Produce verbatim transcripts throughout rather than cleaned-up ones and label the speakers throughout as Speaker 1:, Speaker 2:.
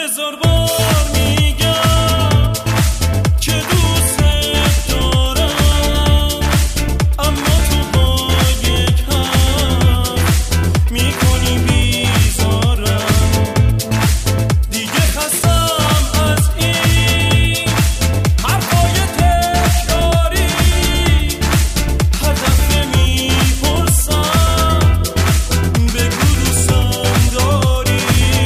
Speaker 1: هزار بار میگم که دوست دارم، اما تو با یک حرف میکنی بیزارم. دیگه خستم از این حرفای تکراری، هر دفعه میپرسم بگو دوستم داری.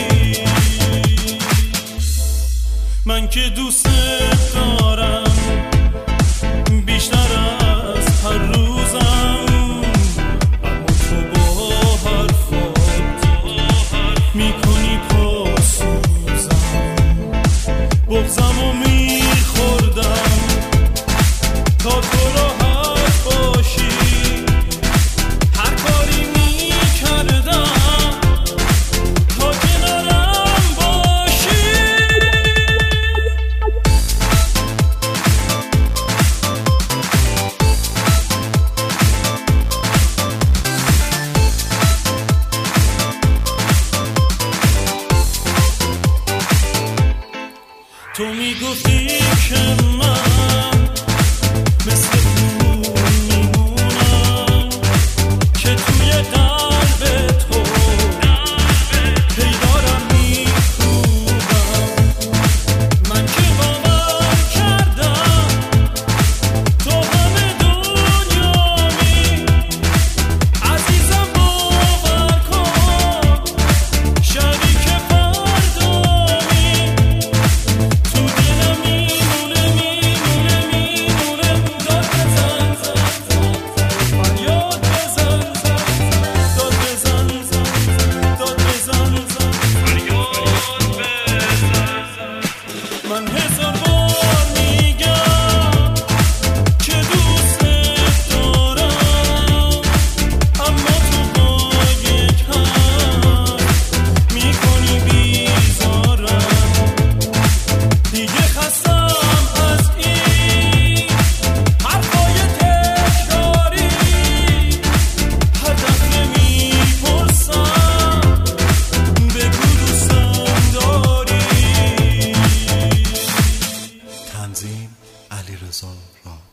Speaker 1: من که دوست دارم بیشتر از هر روزم، اما تو با حرفات میکنی پاسوزم. بغضم و میخوردم تا تو راحت باشی، هر کاری میکردم تا کنارم باشی. تو میگفتی که من مثل پول میمونم که توی قلب تو پیدارم میخوبم. من که باور کردم تو همه دنیامی، عزیزم باور کن شریک فردامی. تو دلم میمونه میمونه میمونه، داد بزن زن زن فریاد بزن زن، داد بزن زن داد بزن زن فریاد بزن زن. من هزار بار میگم که دوست دارم، اما تو با یک حرف میکنی بیزارم. دیگه خستم از این حرفای تکراری، هر دفعه میپرسم بگو دوستم داری.
Speaker 2: تنظیم علیرضا راد.